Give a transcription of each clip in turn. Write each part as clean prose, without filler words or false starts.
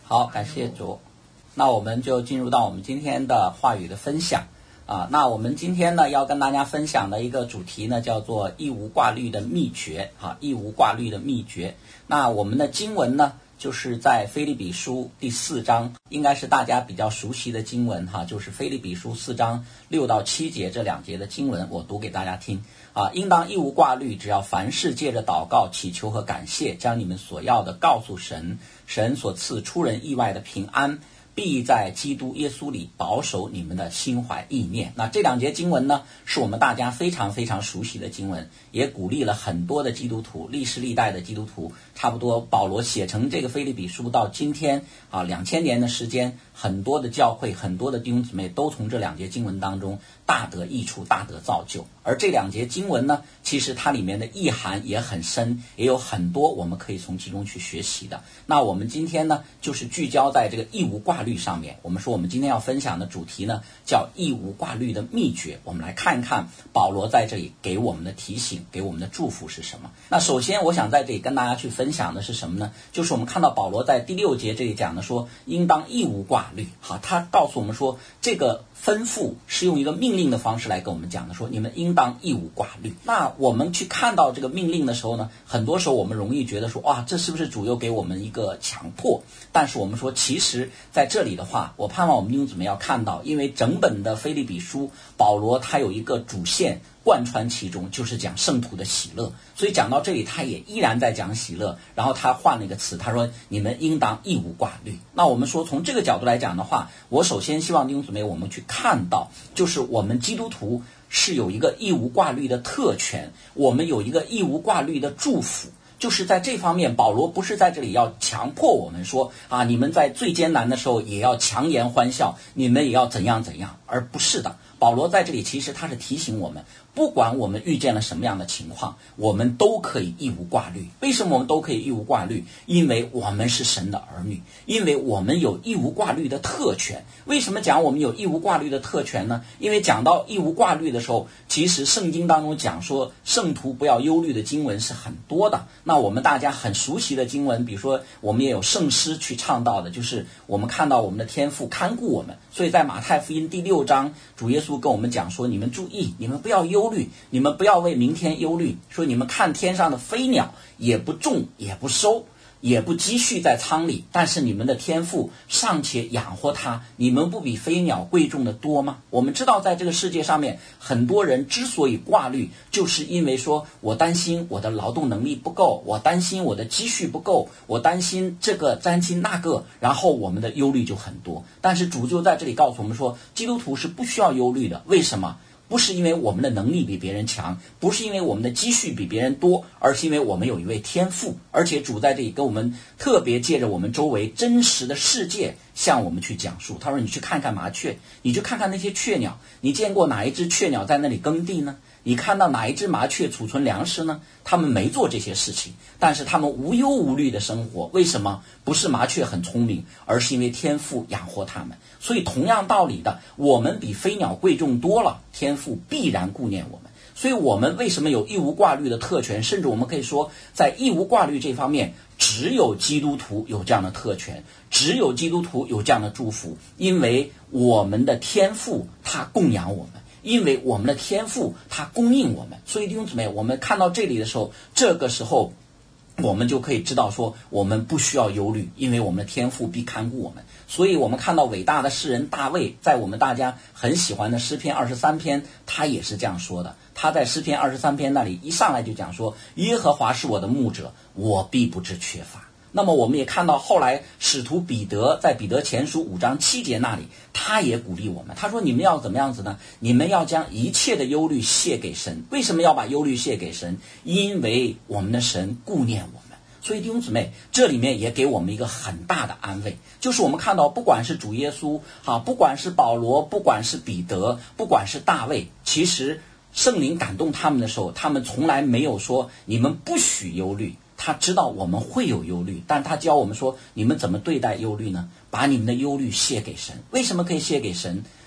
好，感谢主。那我们就进入到我们今天的话语的分享那我们今天呢要跟大家分享的一个主题呢叫做一无挂虑的秘诀一无挂虑的秘诀。那我们的经文呢就是在腓立比书第4章，应该是大家比较熟悉的经文就是腓立比书4章6到7节这2节的经文，我读给大家听应当一无挂虑，只要凡事借着祷告、祈求和感谢，将你们所要的告诉神，神所赐出人意外的平安必在基督耶稣里保守你们的心怀意念。那这2节经文呢是我们大家非常非常熟悉的经文，也鼓励了很多的基督徒，历世历代的基督徒，差不多保罗写成这个腓立比书到今天2000年的时间，很多的教会，很多的弟兄姊妹都从这2节经文当中大得益处，大得造就。而这2节经文呢，其实它里面的意涵也很深，也有很多我们可以从其中去学习的。那我们今天呢就是聚焦在这个一无挂虑上面。我们说我们今天要分享的主题呢叫一无挂虑的秘诀。我们来看一看保罗在这里给我们的提醒，给我们的祝福是什么。那首先我想在这里跟大家去分享的是什么呢？就是我们看到保罗在第6节这里讲的说应当一无挂虑他告诉我们说这个吩咐是用一个命令的方式来跟我们讲的，说你们应当一无挂虑。那我们去看到这个命令的时候呢，很多时候我们容易觉得说这是不是主又给我们一个强迫？但是我们说其实在这里的话，我盼望我们弟兄姊妹要看到，因为整本的腓立比书保罗他有一个主线贯穿其中，就是讲圣徒的喜乐。所以讲到这里他也依然在讲喜乐，然后他换了一个词，他说你们应当一无挂虑。那我们说从这个角度来讲的话，我首先希望弟兄姊妹我们去看到，就是我们基督徒是有一个一无挂虑的特权，我们有一个一无挂虑的祝福。就是在这方面，保罗不是在这里要强迫我们说你们在最艰难的时候也要强颜欢笑，你们也要怎样怎样，而不是的。保罗在这里其实他是提醒我们，不管我们遇见了什么样的情况，我们都可以一无挂虑。为什么我们都可以一无挂虑？因为我们是神的儿女，因为我们有一无挂虑的特权。为什么讲我们有一无挂虑的特权呢？因为讲到一无挂虑的时候，其实圣经当中讲说圣徒不要忧虑的经文是很多的。那我们大家很熟悉的经文，比如说我们也有圣诗去唱到的，就是我们看到我们的天父看顾我们。所以在马太福音第6章，主耶稣跟我们讲说，你们注意，你们不要忧虑，你们不要为明天忧虑，说你们看天上的飞鸟，也不种也不收也不积蓄在仓里，但是你们的天父尚且养活它，你们不比飞鸟贵重的多吗？我们知道在这个世界上面，很多人之所以挂虑，就是因为说我担心我的劳动能力不够，我担心我的积蓄不够，我担心这个担心那个，然后我们的忧虑就很多。但是主就在这里告诉我们说，基督徒是不需要忧虑的。为什么？不是因为我们的能力比别人强，不是因为我们的积蓄比别人多，而是因为我们有一位天父。而且主在这里跟我们特别借着我们周围真实的世界向我们去讲述。他说你去看看麻雀，你去看看那些雀鸟，你见过哪一只雀鸟在那里耕地呢？你看到哪一只麻雀储存粮食呢？他们没做这些事情，但是他们无忧无虑的生活。为什么？不是麻雀很聪明，而是因为天父养活他们。所以同样道理的，我们比飞鸟贵重多了，天父必然顾念我们。所以我们为什么有一无挂虑的特权？甚至我们可以说，在一无挂虑这方面，只有基督徒有这样的特权，只有基督徒有这样的祝福，因为我们的天父他供养我们，因为我们的天父他供应我们。所以弟兄姊妹，我们看到这里的时候，这个时候我们就可以知道说，我们不需要忧虑，因为我们的天父必看顾我们。所以我们看到伟大的诗人大卫，在我们大家很喜欢的诗篇23篇，他也是这样说的。他在诗篇23篇那里一上来就讲说，耶和华是我的牧者，我必不致缺乏。那么我们也看到后来使徒彼得在彼得前书5章7节那里，他也鼓励我们，他说你们要怎么样子呢？你们要将一切的忧虑卸给神。为什么要把忧虑卸给神？因为我们的神顾念我们。所以弟兄姊妹，这里面也给我们一个很大的安慰，就是我们看到不管是主耶稣不管是保罗，不管是彼得，不管是大卫，其实圣灵感动他们的时候，他们从来没有说你们不许忧虑。他知道我们会有忧虑，但他教我们说，你们怎么对待忧虑呢？把你们的忧虑卸给神。为什么可以卸给神？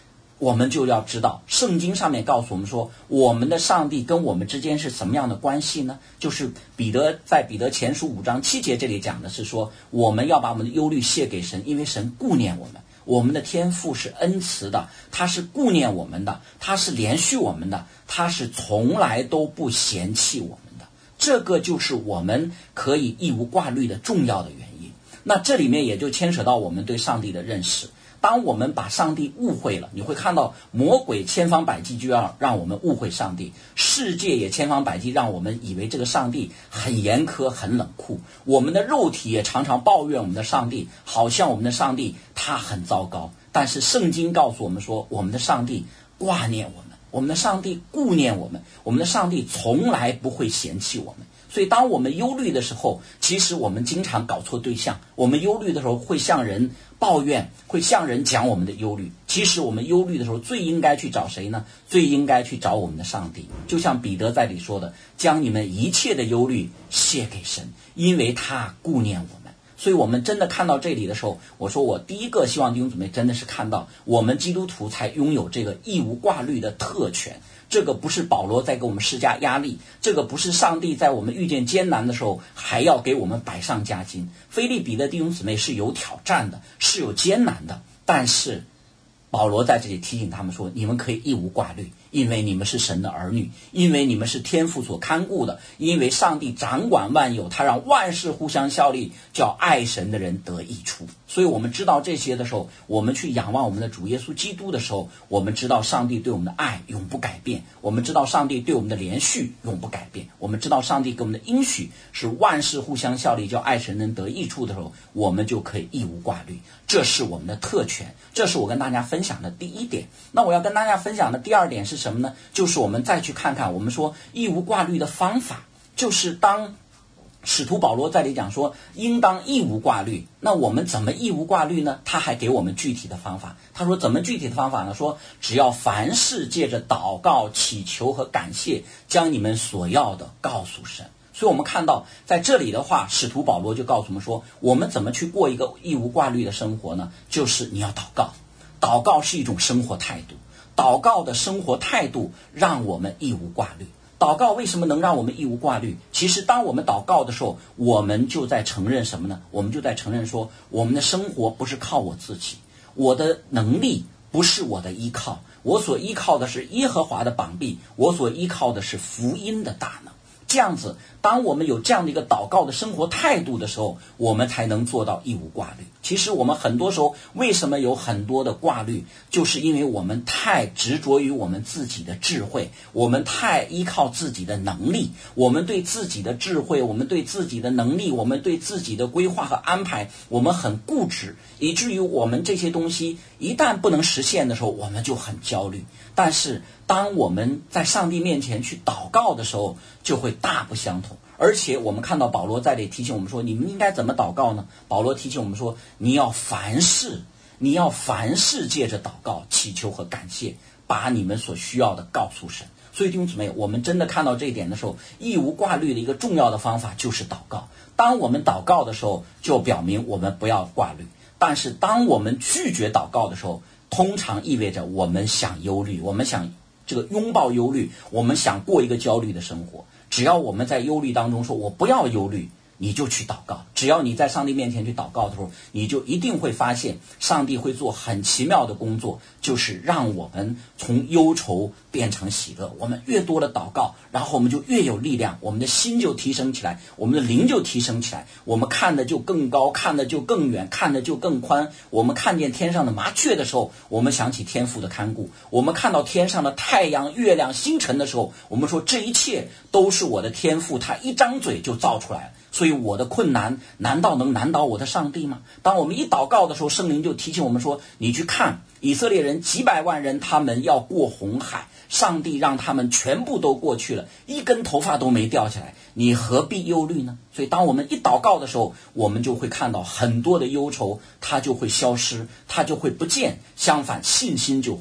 我们就要知道圣经上面告诉我们说，我们的上帝跟我们之间是什么样的关系呢？就是在彼得前书5章7节这里讲的是说，我们要把我们的忧虑卸给神，因为神顾念我们。我们的天父是恩慈的，他是顾念我们的，他是怜恤我们的，他是从来都不嫌弃我们的。这个就是我们可以一无挂虑的重要的原因。那这里面也就牵扯到我们对上帝的认识。当我们把上帝误会了，你会看到魔鬼千方百计就要让我们误会上帝，世界也千方百计让我们以为这个上帝很严苛很冷酷，我们的肉体也常常抱怨我们的上帝，好像我们的上帝他很糟糕。但是圣经告诉我们说，我们的上帝挂念我们，我们的上帝顾念我们，我们的上帝从来不会嫌弃我们。所以当我们忧虑的时候，其实我们经常搞错对象。我们忧虑的时候会向人抱怨，会向人讲我们的忧虑。其实我们忧虑的时候最应该去找谁呢？最应该去找我们的上帝。就像彼得在里说的，将你们一切的忧虑卸给神，因为他顾念我们。所以我们真的看到这里的时候，我说我第一个希望弟兄姊妹真的是看到我们基督徒才拥有这个一无挂虑的特权。这个不是保罗在给我们施加压力，这个不是上帝在我们遇见艰难的时候还要给我们百上加斤。腓立比的弟兄姊妹是有挑战的，是有艰难的，但是保罗在这里提醒他们说，你们可以一无挂虑，因为你们是神的儿女，因为你们是天父所看顾的，因为上帝掌管万有，他让万事互相效力，叫爱神的人得益处。所以我们知道这些的时候，我们去仰望我们的主耶稣基督的时候，我们知道上帝对我们的爱永不改变，我们知道上帝对我们的怜恤永不改变，我们知道上帝给我们的应许是万事互相效力，叫爱神人得益处的时候，我们就可以一无挂虑。这是我们的特权，这是我跟大家分享的第一点。那我要跟大家分享的第二点是什么呢？就是我们再去看看我们说一无挂虑的方法，就是当使徒保罗在这里讲说应当一无挂虑，那我们怎么一无挂虑呢？他还给我们具体的方法。他说怎么具体的方法呢？说只要凡事借着祷告祈求和感谢，将你们所要的告诉神。所以我们看到在这里的话，使徒保罗就告诉我们说，我们怎么去过一个一无挂虑的生活呢？就是你要祷告，祷告是一种生活态度，祷告的生活态度让我们一无挂虑。祷告为什么能让我们一无挂虑？其实当我们祷告的时候，我们就在承认什么呢？我们就在承认说，我们的生活不是靠我自己，我的能力不是我的依靠，我所依靠的是耶和华的膀臂，我所依靠的是福音的大能。这样子，当我们有这样的一个祷告的生活态度的时候，我们才能做到一无挂虑。其实我们很多时候为什么有很多的挂虑，就是因为我们太执着于我们自己的智慧，我们太依靠自己的能力，我们对自己的智慧，我们对自己的能力，我们对自己的规划和安排，我们很固执，以至于我们这些东西一旦不能实现的时候，我们就很焦虑。但是当我们在上帝面前去祷告的时候，就会大不相同。而且我们看到保罗在这里提醒我们说，你们应该怎么祷告呢？保罗提醒我们说，你要凡事借着祷告祈求和感谢，把你们所需要的告诉神。所以弟兄姊妹，我们真的看到这一点的时候，一无挂虑的一个重要的方法就是祷告。当我们祷告的时候，就表明我们不要挂虑。但是当我们拒绝祷告的时候，通常意味着我们想忧虑，我们想这个拥抱忧虑，我们想过一个焦虑的生活。只要我们在忧虑当中说我不要忧虑，你就去祷告。只要你在上帝面前去祷告的时候，你就一定会发现上帝会做很奇妙的工作，就是让我们从忧愁变成喜乐。我们越多的祷告，然后我们就越有力量，我们的心就提升起来，我们的灵就提升起来，我们看的就更高，看的就更远，看的就更宽。我们看见天上的麻雀的时候，我们想起天父的看顾；我们看到天上的太阳、月亮、星辰的时候，我们说这一切都是我的天父，他一张嘴就造出来了。所以我的困难难道能难倒我的上帝吗？当我们一祷告的时候，圣灵就提醒我们说，你去看以色列人几百万人，他们要过红海，上帝让他们全部都过去了，一根头发都没掉下来，你何必忧虑呢？所以当我们一祷告的时候，我们就会看到很多的忧愁它就会消失，它就会不见，相反信心就回来。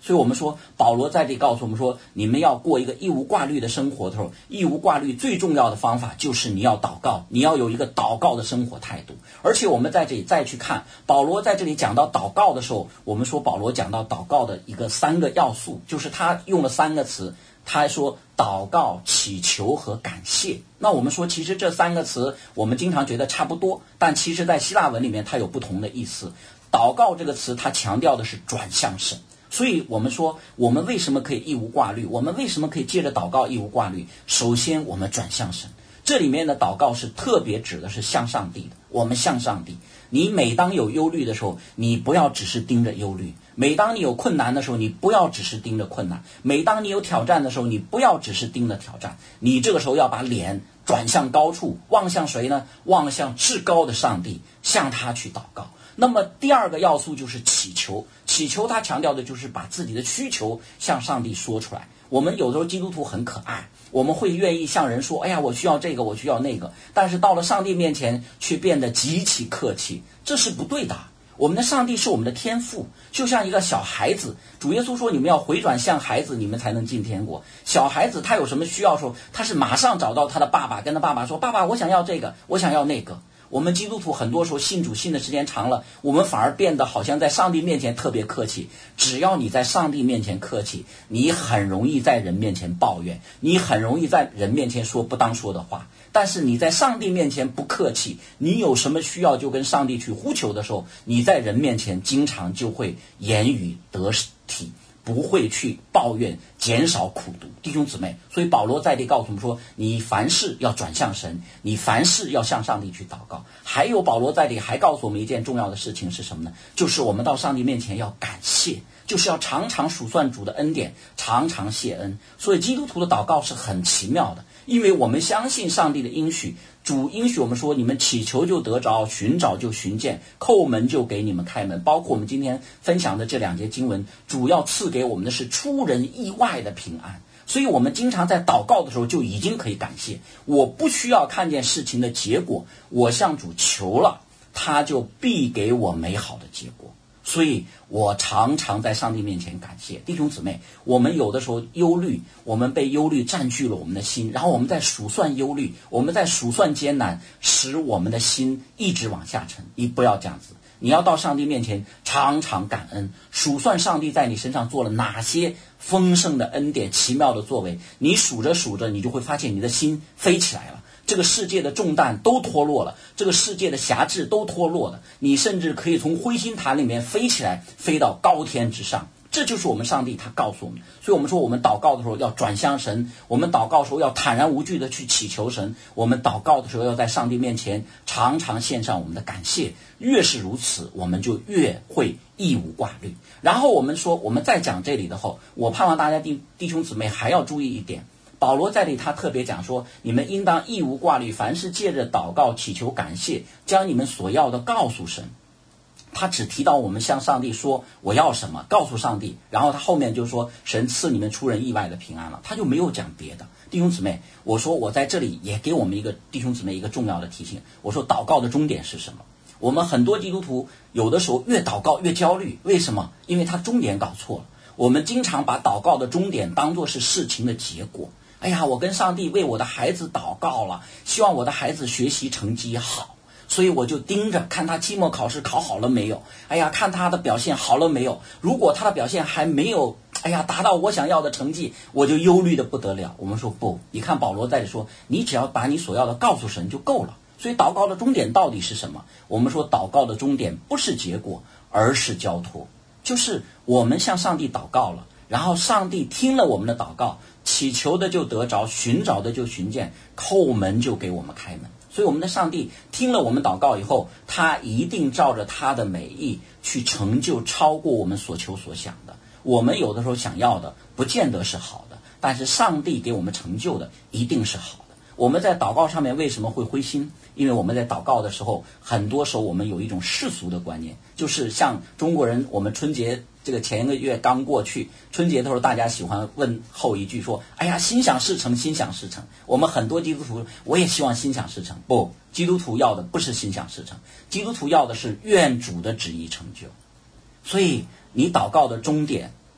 所以我们说保罗在这里告诉我们说，你们要过一个一无挂虑的生活的时候，一无挂虑最重要的方法就是你要祷告，你要有一个祷告的生活态度。而且我们在这里再去看保罗在这里讲到祷告的时候，我们说保罗讲到祷告的3个要素，就是他用了3个词，他还说祷告、祈求和感谢。那我们说其实这3个词我们经常觉得差不多，但其实在希腊文里面它有不同的意思。祷告这个词它强调的是转向神，所以我们说我们为什么可以一无挂虑，我们为什么可以借着祷告一无挂虑，首先我们转向神。这里面的祷告是特别指的是向上帝的，我们向上帝。你每当有忧虑的时候，你不要只是盯着忧虑；每当你有困难的时候，你不要只是盯着困难；每当你有挑战的时候，你不要只是盯着挑战。你这个时候要把脸转向高处，望向谁呢？望向至高的上帝，向他去祷告。那么第2个要素就是祈求，祈求他强调的就是把自己的需求向上帝说出来。我们有时候基督徒很可爱，我们会愿意向人说，哎呀，我需要这个，我需要那个，但是到了上帝面前却变得极其客气，这是不对的。我们的上帝是我们的天父，就像一个小孩子，主耶稣说你们要回转向孩子，你们才能进天国。小孩子他有什么需要的时候，他是马上找到他的爸爸，跟他爸爸说，爸爸，我想要这个，我想要那个。我们基督徒很多时候信主信的时间长了，我们反而变得好像在上帝面前特别客气。只要你在上帝面前客气，你很容易在人面前抱怨，你很容易在人面前说不当说的话。但是你在上帝面前不客气，你有什么需要就跟上帝去呼求的时候，你在人面前经常就会言语得体，不会去抱怨，减少苦毒。弟兄姊妹，所以保罗在这里告诉我们说，你凡事要转向神，你凡事要向上帝去祷告。还有保罗在这里还告诉我们一件重要的事情是什么呢？就是我们到上帝面前要感谢，就是要常常数算主的恩典，常常谢恩。所以基督徒的祷告是很奇妙的，因为我们相信上帝的应许，主应许我们说，你们祈求就得着，寻找就寻见，叩门就给你们开门。包括我们今天分享的这2节经文，主要赐给我们的是出人意外的平安。所以我们经常在祷告的时候就已经可以感谢，我不需要看见事情的结果，我向主求了，他就必给我美好的结果。所以我常常在上帝面前感谢。弟兄姊妹，我们有的时候忧虑，我们被忧虑占据了我们的心，然后我们在数算忧虑，我们在数算艰难，使我们的心一直往下沉。你不要这样子，你要到上帝面前常常感恩，数算上帝在你身上做了哪些丰盛的恩典，奇妙的作为。你数着数着，你就会发现你的心飞起来了，这个世界的重担都脱落了，这个世界的辖制都脱落了，你甚至可以从灰心坛里面飞起来，飞到高天之上。这就是我们上帝他告诉我们。所以我们说我们祷告的时候要转向神，我们祷告的时候要坦然无惧的去祈求神，我们祷告的时候要在上帝面前常常献上我们的感谢。越是如此，我们就越会一无挂虑。然后我们说我们再讲这里的后，我盼望大家弟兄姊妹还要注意一点，保罗在这里他特别讲说，你们应当一无挂虑，凡事借着祷告祈求感谢，将你们所要的告诉神。他只提到我们向上帝说我要什么，告诉上帝，然后他后面就说神赐你们出人意外的平安了，他就没有讲别的。弟兄姊妹，我说我在这里也给我们一个弟兄姊妹一个重要的提醒，我说祷告的终点是什么？我们很多基督徒有的时候越祷告越焦虑，为什么？因为他终点搞错了。我们经常把祷告的终点当作是事情的结果。哎呀，我跟上帝为我的孩子祷告了，希望我的孩子学习成绩好，所以我就盯着看他期末考试考好了没有，哎呀，看他的表现好了没有。如果他的表现还没有达到我想要的成绩，我就忧虑的不得了。我们说不，你看保罗在这里说，你只要把你所要的告诉神就够了。所以祷告的终点到底是什么？我们说祷告的终点不是结果，而是交托。就是我们向上帝祷告了，然后上帝听了我们的祷告，祈求的就得着，寻找的就寻见，叩门就给我们开门。所以我们的上帝听了我们祷告以后，他一定照着他的美意去成就超过我们所求所想的。我们有的时候想要的不见得是好的，但是上帝给我们成就的一定是好的。我们在祷告上面为什么会灰心？因为我们在祷告的时候，很多时候我们有一种世俗的观念，就是像中国人，我们春节这个前一个月刚过去，春节的时候大家喜欢问候一句说，哎呀，心想事成，心想事成。我们很多基督徒，我也希望心想事成。不，基督徒要的不是心想事成，基督徒要的是愿主的旨意成就。所以你祷告的终点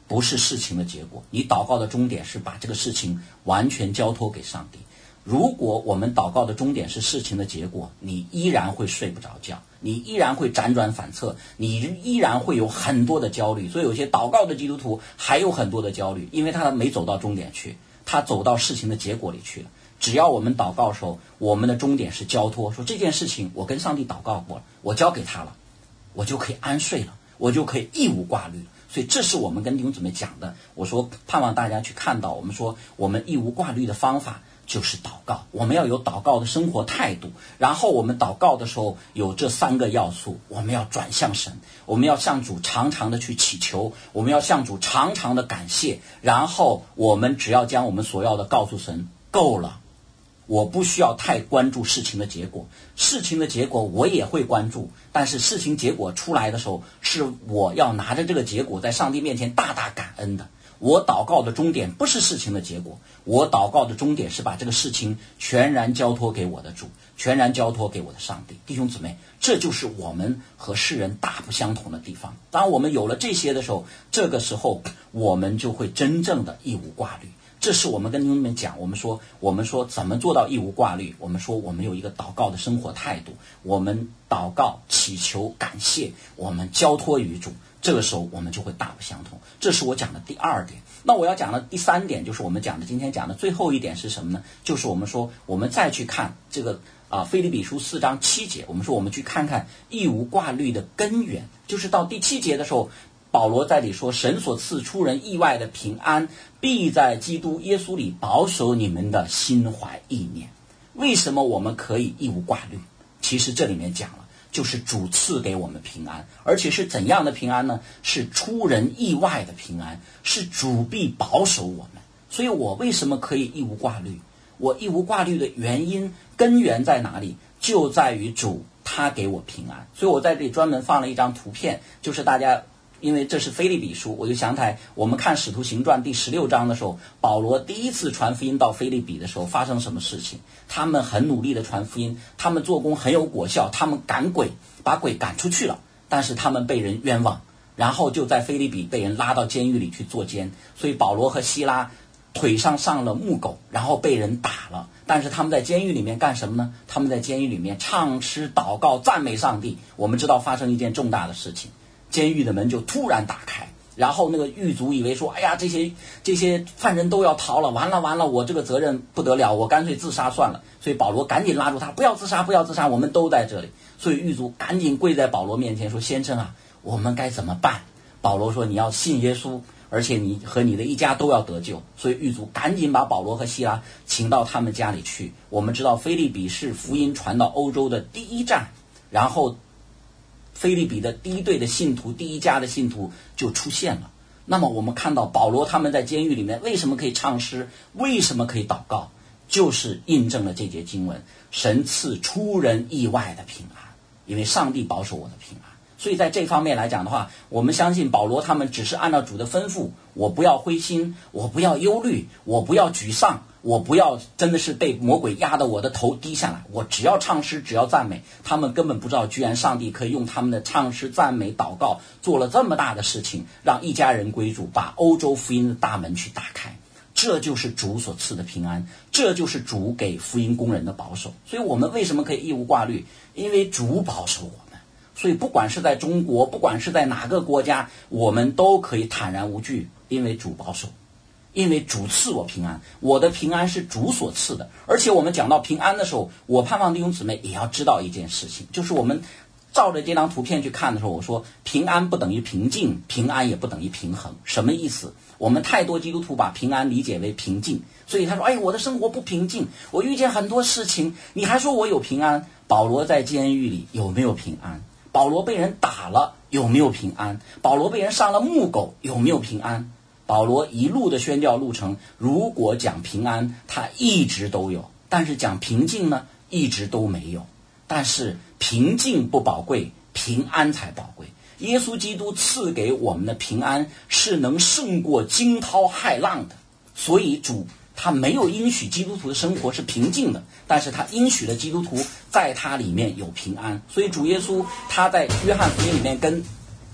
不是事情的结果，你祷告的终点是把这个事情完全交托给上帝。如果我们祷告的终点是事情的结果，你依然会睡不着觉，你依然会辗转反侧，你依然会有很多的焦虑。所以有些祷告的基督徒还有很多的焦虑，因为他没走到终点去，他走到事情的结果里去了。只要我们祷告的时候，我们的终点是交托，说这件事情我跟上帝祷告过了，我交给他了，我就可以安睡了，我就可以一无挂虑了。所以这是我们跟弟兄姊妹讲的，我说盼望大家去看到，我们说我们一无挂虑的方法就是祷告，我们要有祷告的生活态度。然后我们祷告的时候有这3个要素，我们要转向神，我们要向主常常的去祈求，我们要向主常常的感谢，然后我们只要将我们所要的告诉神，够了，我不需要太关注事情的结果，事情的结果我也会关注，但是事情结果出来的时候，是我要拿着这个结果在上帝面前大大感恩的。我祷告的终点不是事情的结果，我祷告的终点是把这个事情全然交托给我的主，全然交托给我的上帝。弟兄姊妹，这就是我们和世人大不相同的地方。当我们有了这些的时候，这个时候我们就会真正的一无挂虑。这是我们跟弟兄们讲，我们说怎么做到一无挂虑。我们说我们有一个祷告的生活态度，我们祷告祈求感谢，我们交托于主，这个时候我们就会大不相同。这是我讲的第2点。那我要讲的第3点，就是我们讲的今天讲的最后一点是什么呢？就是我们说我们再去看这个腓立比书4章7节，我们说我们去看看一无挂虑的根源，就是到第7节的时候，保罗在里说，神所赐出人意外的平安，必在基督耶稣里保守你们的心怀意念。为什么我们可以一无挂虑？其实这里面讲了，就是主赐给我们平安，而且是怎样的平安呢？是出人意外的平安，是主必保守我们。所以我为什么可以一无挂虑？我一无挂虑的原因根源在哪里？就在于主他给我平安。所以我在这里专门放了一张图片，就是大家因为这是腓立比书，我就想起来我们看使徒行传第16章的时候，保罗第一次传福音到腓立比的时候发生什么事情？他们很努力的传福音，他们做工很有果效，他们赶鬼，把鬼赶出去了，但是他们被人冤枉，然后就在腓立比被人拉到监狱里去坐监。所以保罗和希拉腿上上了木狗，然后被人打了，但是他们在监狱里面干什么呢？他们在监狱里面唱诗祷告赞美上帝。我们知道发生一件重大的事情，监狱的门就突然打开，然后那个狱卒以为说，哎呀，这些犯人都要逃了，完了，我这个责任不得了，我干脆自杀算了。所以保罗赶紧拉住他，不要自杀，我们都在这里。所以狱卒赶紧跪在保罗面前说，先生啊，我们该怎么办？保罗说，你要信耶稣，而且你和你的一家都要得救。所以狱卒赶紧把保罗和希拉请到他们家里去。我们知道腓立比是福音传到欧洲的第一站，然后腓立比的第一队的信徒，第一家的信徒就出现了。那么我们看到保罗他们在监狱里面为什么可以唱诗，为什么可以祷告，就是印证了这节经文，神赐出人意外的平安，因为上帝保守我的平安。所以在这方面来讲的话，我们相信保罗他们只是按照主的吩咐，我不要灰心，我不要忧虑，我不要沮丧，我不要真的是被魔鬼压得我的头低下来，我只要唱诗，只要赞美。他们根本不知道，居然上帝可以用他们的唱诗赞美祷告做了这么大的事情，让一家人归主，把欧洲福音的大门去打开。这就是主所赐的平安，这就是主给福音工人的保守。所以我们为什么可以一无挂虑？因为主保守我们。所以不管是在中国，不管是在哪个国家，我们都可以坦然无惧，因为主保守，因为主赐我平安，我的平安是主所赐的。而且我们讲到平安的时候，我盼望弟兄姊妹也要知道一件事情，就是我们照着这张图片去看的时候，我说平安不等于平静，平安也不等于平衡。什么意思？我们太多基督徒把平安理解为平静，所以他说，哎，我的生活不平静，我遇见很多事情，你还说我有平安？保罗在监狱里有没有平安？保罗被人打了，有没有平安？保罗被人上了木狗，有没有平安？保罗一路的宣教路程，如果讲平安，他一直都有，但是讲平静呢，一直都没有。但是平静不宝贵，平安才宝贵。耶稣基督赐给我们的平安是能胜过惊涛骇浪的，所以主他没有应许基督徒的生活是平静的，但是他应许了基督徒在他里面有平安。所以主耶稣他在约翰福音里面跟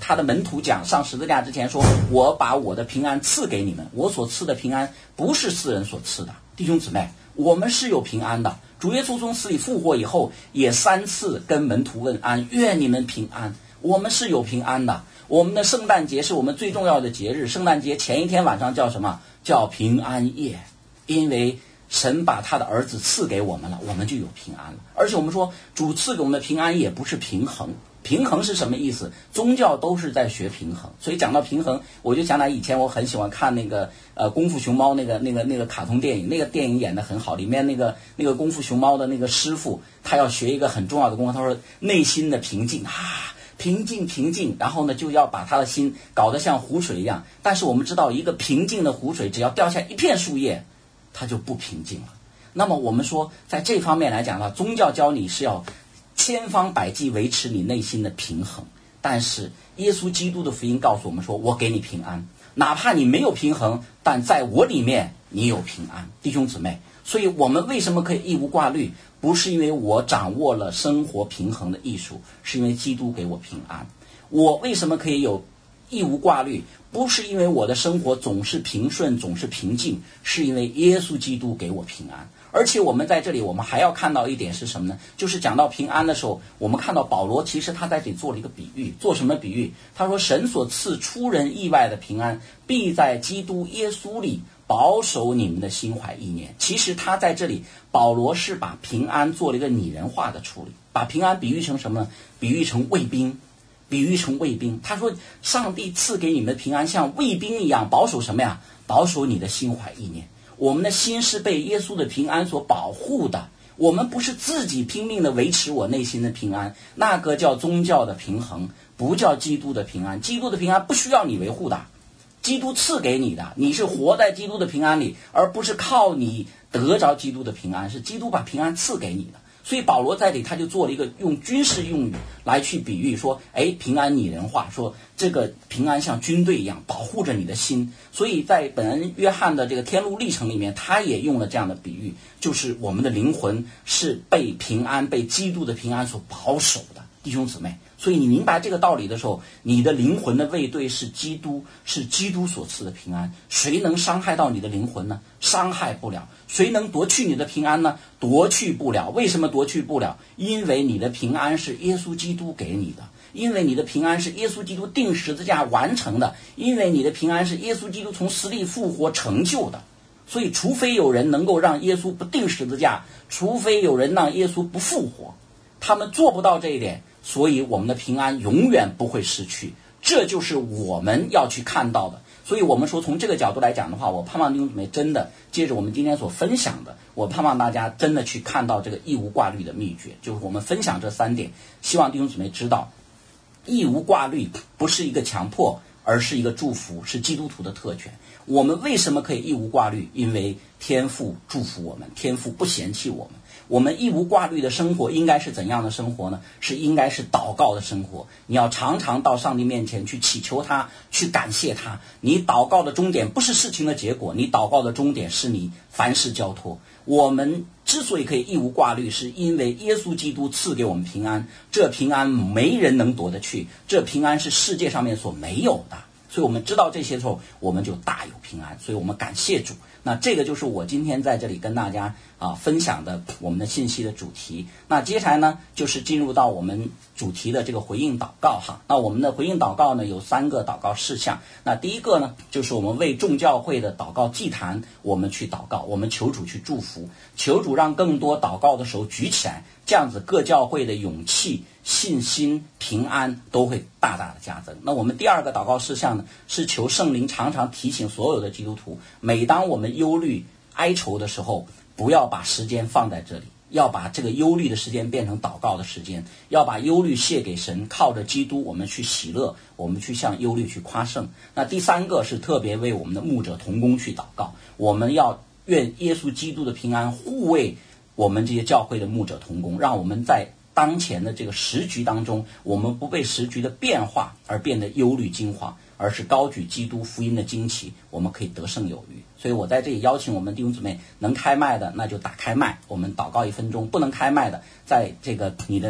他的门徒讲上十字架之前说，我把我的平安赐给你们，我所赐的平安不是世人所赐的。弟兄姊妹，我们是有平安的。主耶稣从死里复活以后，也3次跟门徒问安，愿你们平安。我们是有平安的。我们的圣诞节是我们最重要的节日，圣诞节前一天晚上叫什么？叫平安夜，因为神把他的儿子赐给我们了，我们就有平安了。而且我们说主赐给我们的平安也不是平衡，平衡是什么意思？宗教都是在学平衡。所以讲到平衡，我就想起来以前我很喜欢看那个功夫熊猫那个卡通电影，那个电影演得很好，里面那个功夫熊猫的那个师傅，他要学一个很重要的功夫，他说内心的平静平静，然后呢就要把他的心搞得像湖水一样。但是我们知道，一个平静的湖水只要掉下一片树叶，它就不平静了。那么我们说在这方面来讲呢，宗教教你是要千方百计维持你内心的平衡，但是耶稣基督的福音告诉我们说，我给你平安，哪怕你没有平衡，但在我里面你有平安。弟兄姊妹，所以我们为什么可以一无挂虑？不是因为我掌握了生活平衡的艺术，是因为基督给我平安。我为什么可以有一无挂虑？不是因为我的生活总是平顺，总是平静，是因为耶稣基督给我平安。而且我们在这里，我们还要看到一点是什么呢？就是讲到平安的时候，我们看到保罗其实他在这里做了一个比喻。做什么比喻？他说神所赐出人意外的平安，必在基督耶稣里保守你们的心怀意念。其实他在这里，保罗是把平安做了一个拟人化的处理，把平安比喻成什么呢？比喻成卫兵。他说上帝赐给你们的平安像卫兵一样，保守什么呀？保守你的心怀意念。我们的心是被耶稣的平安所保护的，我们不是自己拼命的维持我内心的平安，那个叫宗教的平衡，不叫基督的平安。基督的平安不需要你维护的，基督赐给你的，你是活在基督的平安里，而不是靠你得着基督的平安，是基督把平安赐给你的。所以保罗在这里他就做了一个用军事用语来去比喻说，平安拟人化，说这个平安像军队一样保护着你的心。所以在本恩约翰的这个天路历程里面，他也用了这样的比喻，就是我们的灵魂是被平安，被基督的平安所保守的。弟兄姊妹，所以你明白这个道理的时候，你的灵魂的卫队是基督，是基督所赐的平安。谁能伤害到你的灵魂呢？伤害不了。谁能夺去你的平安呢？夺去不了。为什么夺去不了？因为你的平安是耶稣基督给你的，因为你的平安是耶稣基督钉十字架完成的，因为你的平安是耶稣基督从死里复活成就的。所以除非有人能够让耶稣不钉十字架，除非有人让耶稣不复活，他们做不到这一点，所以我们的平安永远不会失去。这就是我们要去看到的。所以我们说从这个角度来讲的话，我盼望弟兄姊妹真的接着我们今天所分享的，我盼望大家真的去看到这个一无挂虑的秘诀，就是我们分享这3点，希望弟兄姊妹知道，一无挂虑不是一个强迫，而是一个祝福，是基督徒的特权。我们为什么可以一无挂虑？因为天父祝福我们，天父不嫌弃我们。我们一无挂虑的生活应该是怎样的生活呢？应该是祷告的生活。你要常常到上帝面前去祈求他，去感谢他。你祷告的终点不是事情的结果，你祷告的终点是你凡事交托。我们之所以可以一无挂虑，是因为耶稣基督赐给我们平安，这平安没人能夺得去，这平安是世界上面所没有的。所以我们知道这些的时候，我们就大有平安。所以我们感谢主。那这个就是我今天在这里跟大家分享的我们的信息的主题。那接下来呢，就是进入到我们主题的这个回应祷告哈。那我们的回应祷告呢，有3个祷告事项。那第一个呢，就是我们为众教会的祷告祭坛，我们去祷告，我们求主去祝福，求主让更多祷告的手举起来，这样子各教会的勇气、信心、平安都会大大的加增。那我们第2个祷告事项呢，是求圣灵常常提醒所有的基督徒，每当我们忧虑哀愁的时候，不要把时间放在这里，要把这个忧虑的时间变成祷告的时间，要把忧虑卸给神，靠着基督我们去喜乐，我们去向忧虑去夸胜。那第3个是特别为我们的牧者同工去祷告，我们要愿耶稣基督的平安护卫我们这些教会的牧者同工，让我们在当前的这个时局当中，我们不被时局的变化而变得忧虑惊慌，而是高举基督福音的旌旗，我们可以得胜有余。所以我在这里邀请我们弟兄姊妹，能开麦的那就打开麦，我们祷告1分钟；不能开麦的，在这个你的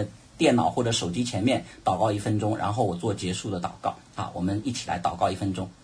电脑或者手机前面祷告1分钟，然后我做结束的祷告啊。我们一起来祷告1分钟。